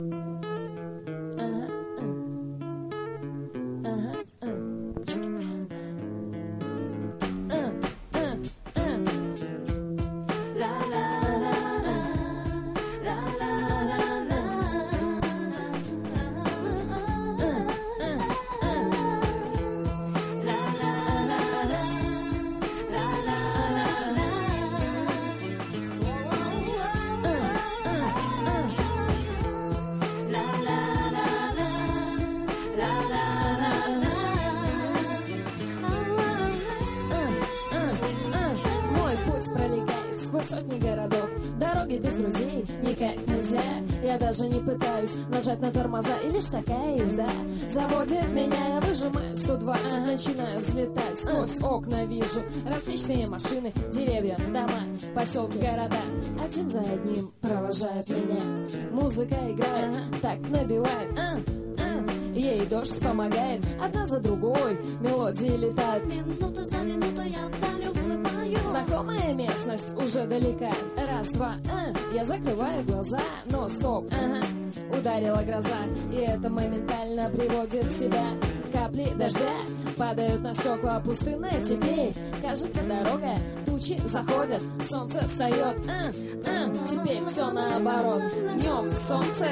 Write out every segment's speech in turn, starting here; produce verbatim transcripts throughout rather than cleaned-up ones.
Сотни городов, дороги без друзей никак нельзя. Я даже не пытаюсь нажать на тормоза, и лишь такая езда заводит меня. Я выжимаю сто двадцать, начинаю взлетать. Сквозь окна вижу различные машины, деревья, дома, поселки, города. Один за одним провожают меня. Музыка играет, так набивает. а, а. Ей дождь помогает, одна за другой мелодии летают. Минута за минутой я вдаль уплываю. Знакомая местность уже далека. Раз, два, а, я закрываю глаза. Но стоп, ага, ударила гроза. И это моментально приводит в себя. Капли дождя падают на стекла, пустынная теперь. Кажется, дорога, тучи заходят, солнце встает. а, а, Теперь все наоборот. Днем солнце,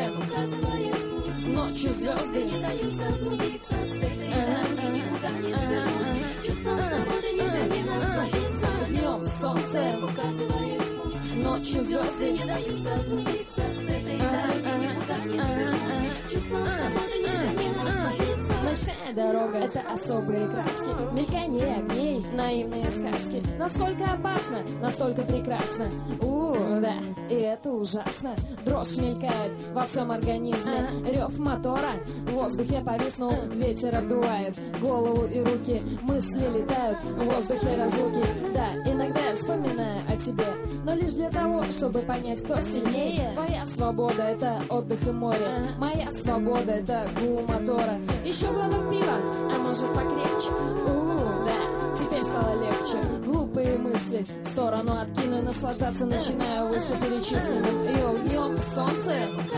ночью звезды не дают заблудиться. С этой дороги никуда не свернуть. Чувством свободы нельзя не насладиться. Днем солнце указывает путь, ночью звезды не дают заблудиться. С этой дороги никуда не свернуть. Чувством свободы нельзя не насладиться. Ночная дорога — это особые краски, мелькание огней, наивные сказки. Насколько опасно, настолько прекрасно. У, да, и это ужасно. Дрожь мелькает во всем организме, рев мотора, в воздухе повиснул, ветер обдувает голову и руки, мысли летают, в воздухе разлуки. Да, иногда я вспоминаю о тебе, но лишь для того, чтобы понять, кто сильнее. Твоя свобода — это отдых и море, моя свобода — это гул мотора. Еще глоток пива, а может покрепче. У, да, теперь стало легче. Глупые мысли в сторону откину, наслаждаться начинаю выше перечисленным. Йоу, днем солнце,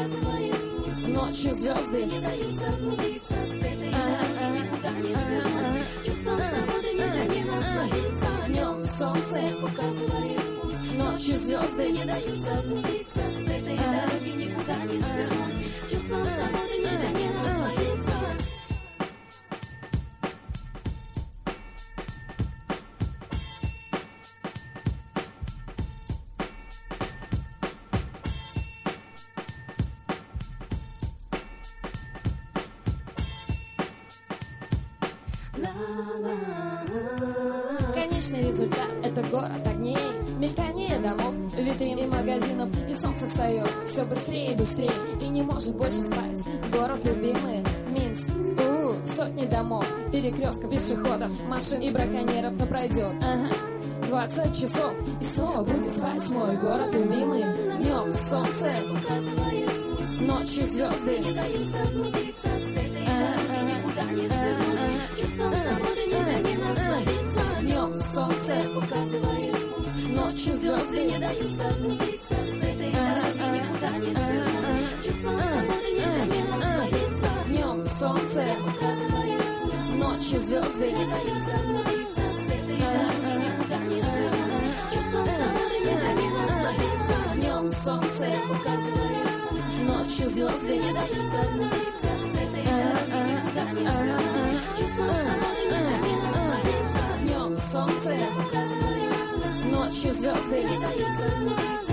ночью звезды не дают заблудиться. С этой дороги никуда не свернуть. Чувством свободы нельзя не насладиться. Днем солнце указывает путь, ночью звезды не дают заблудиться. С этой дороги никуда не свернуть. Чувством свободы нельзя не насладиться. Конечный результат — это город огней, мелькание домов, витрин и магазинов. И солнце встает все быстрее и быстрее, и не может больше спать. Город любимый, Минск. У, сотни домов, перекрестков, пешеходов, машин и браконьеров. Но пройдет, ага, двадцать часов, и снова будет спать мой город любимый. Днем солнце, ночью звезды не дают заблудиться. С этой дороги никуда не свернуть. Чувством свободы нельзя не насладиться. Днем солнце указывает путь, ночью звезды не дают заблудиться. С этой дороги никуда не свернуть. Чувством свободы нельзя не насладиться. Днем солнце указывает путь, ночью звезды не дают заблудиться. С этой дороги никуда не свернуть. Чувством свободы нельзя не насладиться. Днем солнце указывает путь, ночью звезды не дают заблудиться. С этой дороги никуда не свернуть. Чувством свободы нельзя не насладиться. Днем солнце указывает путь, ночью звезды не дают заблудиться.